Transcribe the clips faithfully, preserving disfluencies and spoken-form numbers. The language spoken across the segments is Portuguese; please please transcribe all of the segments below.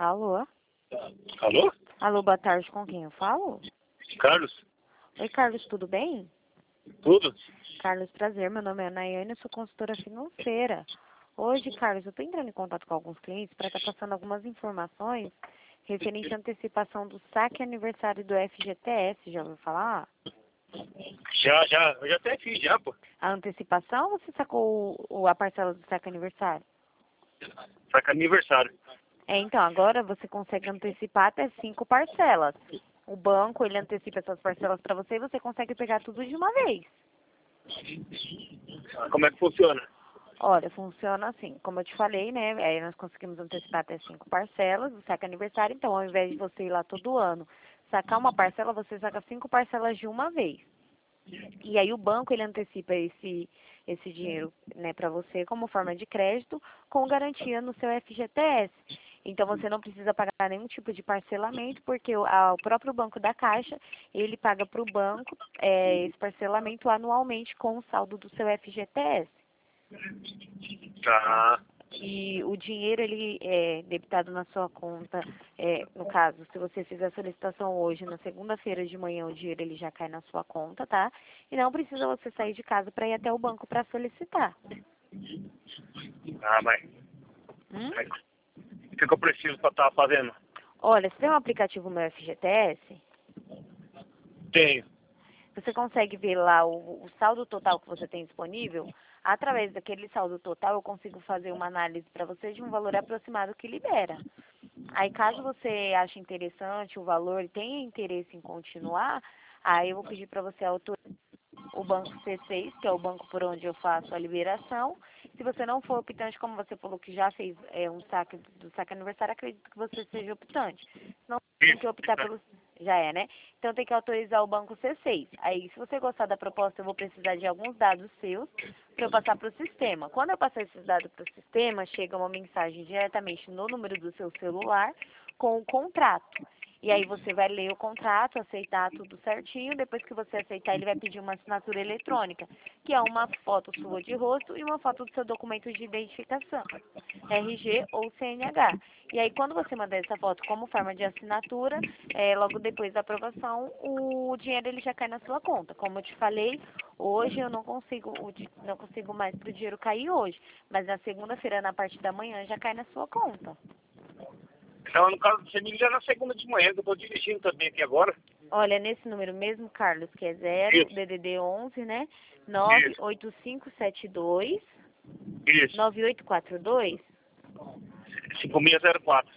Alô? Alô? Alô, boa tarde, com quem eu falo? Carlos? Oi, Carlos, tudo bem? Tudo? Carlos, prazer, meu nome é Nayane, eu sou consultora financeira. Hoje, Carlos, eu estou entrando em contato com alguns clientes para estar passando algumas informações referente à antecipação do saque aniversário do F G T S, já ouviu falar? Já, já. Eu já até fiz, já, pô. A antecipação ou você sacou o, o- a parcela do saque aniversário? Saca aniversário. É, então, agora você consegue antecipar até cinco parcelas. O banco, ele antecipa essas parcelas para você e você consegue pegar tudo de uma vez. Como é que funciona? Olha, funciona assim, como eu te falei, né? Aí nós conseguimos antecipar até cinco parcelas do saque aniversário. Então, ao invés de você ir lá todo ano sacar uma parcela, você saca cinco parcelas de uma vez. E aí o banco, ele antecipa esse, esse dinheiro, né, para você como forma de crédito com garantia no seu F G T S. Então, você não precisa pagar nenhum tipo de parcelamento, porque o, a- o próprio banco da Caixa, ele paga para o banco é, esse parcelamento anualmente com o saldo do seu F G T S. Tá. E o dinheiro, ele é debitado na sua conta, é, no caso, se você fizer a solicitação hoje, na segunda-feira de manhã, o dinheiro ele já cai na sua conta, tá? E não precisa você sair de casa para ir até o banco para solicitar. Ah, mas Hum? o que, que eu preciso pra estar fazendo? Olha, você tem um aplicativo Meu F G T S? Tenho. Você consegue ver lá o, o saldo total que você tem disponível? Através daquele saldo total, eu consigo fazer uma análise para você de um valor aproximado que libera. Aí, caso você ache interessante o valor e tenha interesse em continuar, aí eu vou pedir para você autorizar o banco C seis, que é o banco por onde eu faço a liberação. Se você não for optante, como você falou que já fez é, um saque do saque aniversário, acredito que você seja optante. Senão, tem que optar pelo... Já é, né? Então, tem que autorizar o banco C seis. Aí, se você gostar da proposta, eu vou precisar de alguns dados seus para eu passar para o sistema. Quando eu passar esses dados para o sistema, chega uma mensagem diretamente no número do seu celular com o contrato. E aí você vai ler o contrato, aceitar tudo certinho. Depois que você aceitar, ele vai pedir uma assinatura eletrônica, que é uma foto sua de rosto e uma foto do seu documento de identificação, R G ou C N H. E aí, quando você mandar essa foto como forma de assinatura, é, logo depois da aprovação, o dinheiro ele já cai na sua conta. Como eu te falei, hoje eu não consigo, o di- não consigo mais para o dinheiro cair hoje, mas na segunda-feira, na parte da manhã, já cai na sua conta. Então, no caso, você me liga na segunda de manhã, que eu tô dirigindo também aqui agora. Olha, nesse número mesmo, Carlos, que é zero, Isso. D D D onze, né? nove Isso. oito cinco sete dois, Isso. nove oito quatro dois. cinco seis zero quatro.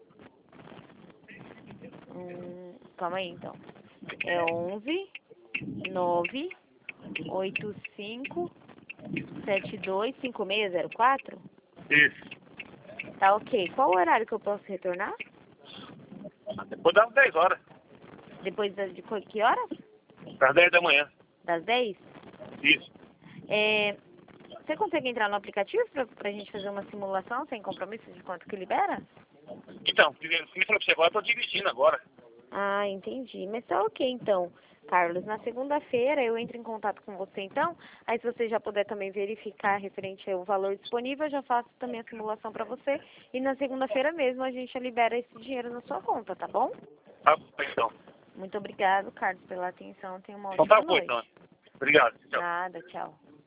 Hum, calma aí, então. É onze, nove oito cinco sete dois, cinco seis zero quatro? Isso. Tá ok. Qual o horário que eu posso retornar? Depois das dez horas. Depois das, de co- que horas? Das dez da manhã. Das dez? Isso. É, você consegue entrar no aplicativo pra, pra gente fazer uma simulação sem compromisso de quanto que libera? Então, me falou pra você agora, eu tô dirigindo agora. Ah, entendi. Mas tá ok, então, Carlos. Na segunda-feira eu entro em contato com você, então. Aí, se você já puder também verificar referente ao valor disponível, eu já faço também a simulação para você. E na segunda-feira mesmo a gente libera esse dinheiro na sua conta, tá bom? Tá bom, então. Muito obrigado, Carlos, pela atenção. Tenha uma Então tá ótima bom, então. noite. Obrigado. Tchau. Nada, tchau.